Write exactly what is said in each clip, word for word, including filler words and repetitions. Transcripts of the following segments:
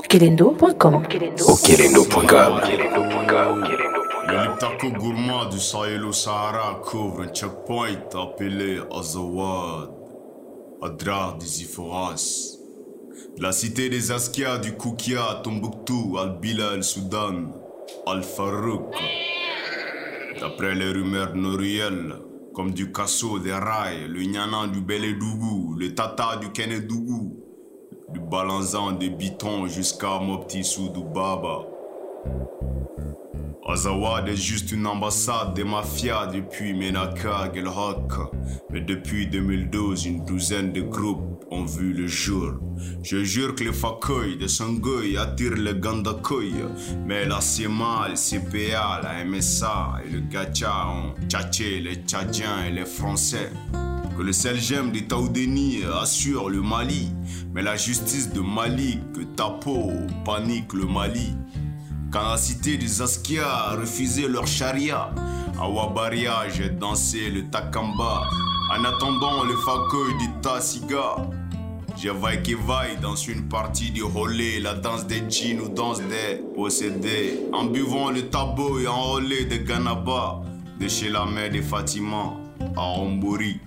okelendo point com. okelendo point com. Le Liptako gourmand du Sahel au Sahara couvre un checkpoint appelé Azawad, Adrar des Iforas. De la cité des Askia, du Koukia à Tombouctou, Al-Bila, Al-Soudan, Al-Farouk. D'après les rumeurs norielles, comme du Kasso, des Rails, le Nyanan du Belédougou, le Tata du Kenedougou, du Balanzan des Bitons jusqu'à Moptissou du Baba. Azawad est juste une ambassade des mafias depuis Menaka, Gelhok. Mais depuis deux mille douze, une douzaine de groupes ont vu le jour. Je jure que les Fakoy de Sangoy attirent le Gandakoy. Mais la C M A, le C P A, la M S A et le Gacha ont tchatché les Tchadiens et les Français. Que le Seljem des Taoudéni assure le Mali. Mais la justice de Mali, que Tapo panique le Mali. Quand la cité des Askia a refusé leur charia, à Wabaria j'ai dansé le Takamba. En attendant le Fakoy du Tassiga, j'ai vaille dans une partie du Holé, la danse des djinns ou danse des possédés. En buvant le tabo et en holé de Ganaba, de chez la mère de Fatima à Ombori.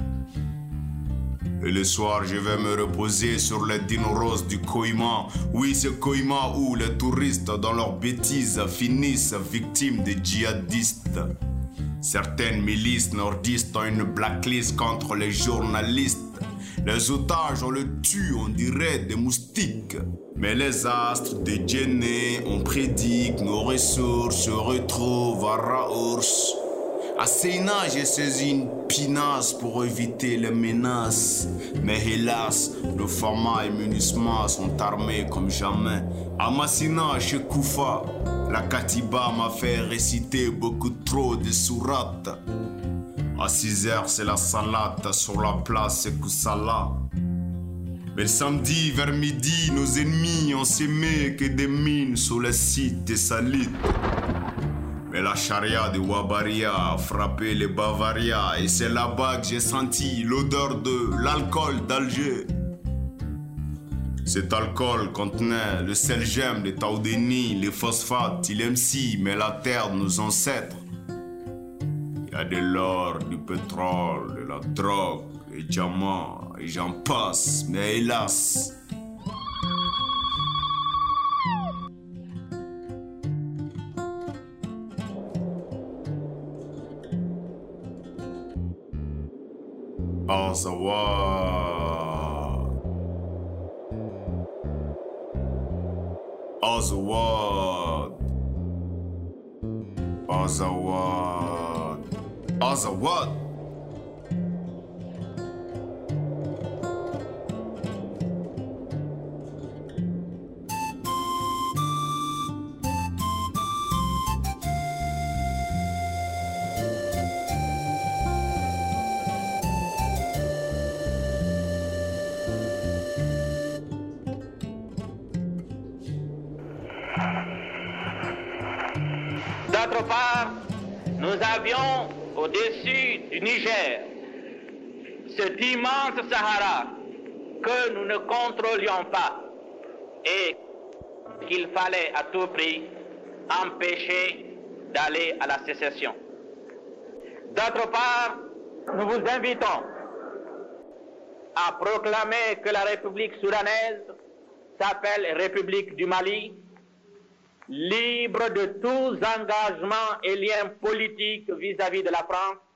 Et le soir, je vais me reposer sur les dinos du Koïma. Oui, c'est Koïma où les touristes, dans leurs bêtises, finissent victimes des djihadistes. Certaines milices nordistes ont une blacklist contre les journalistes. Les otages, on le tue, on dirait des moustiques. Mais les astres de Djenné, on prédit que nos ressources se retrouvent à Raours. À Sénat, j'ai saisi une pinasse pour éviter les menaces. Mais hélas, nos formats et munissements sont armés comme jamais. À Massina, chez Koufa, la Katiba m'a fait réciter beaucoup trop de sourates. À six heures, c'est la salade sur la place Koussala. Mais le samedi, vers midi, nos ennemis ont sémé que des mines sur les sites des salites. Mais la charia de Wabaria a frappé les Bavaria et c'est là-bas que j'ai senti l'odeur de l'alcool d'Alger. Cet alcool contenait le selgem, les taoudéni, les phosphates, il M C, mais la terre de nos ancêtres. Il y a de l'or, du pétrole, de la drogue, des diamants, et j'en passe, mais hélas. Azawad, Azawad, Azawad, Azawad. D'autre part, nous avions au-dessus du Niger cet immense Sahara que nous ne contrôlions pas et qu'il fallait à tout prix empêcher d'aller à la sécession. D'autre part, nous vous invitons à proclamer que la République soudanaise s'appelle République du Mali, libre de tous engagements et liens politiques vis-à-vis de la France,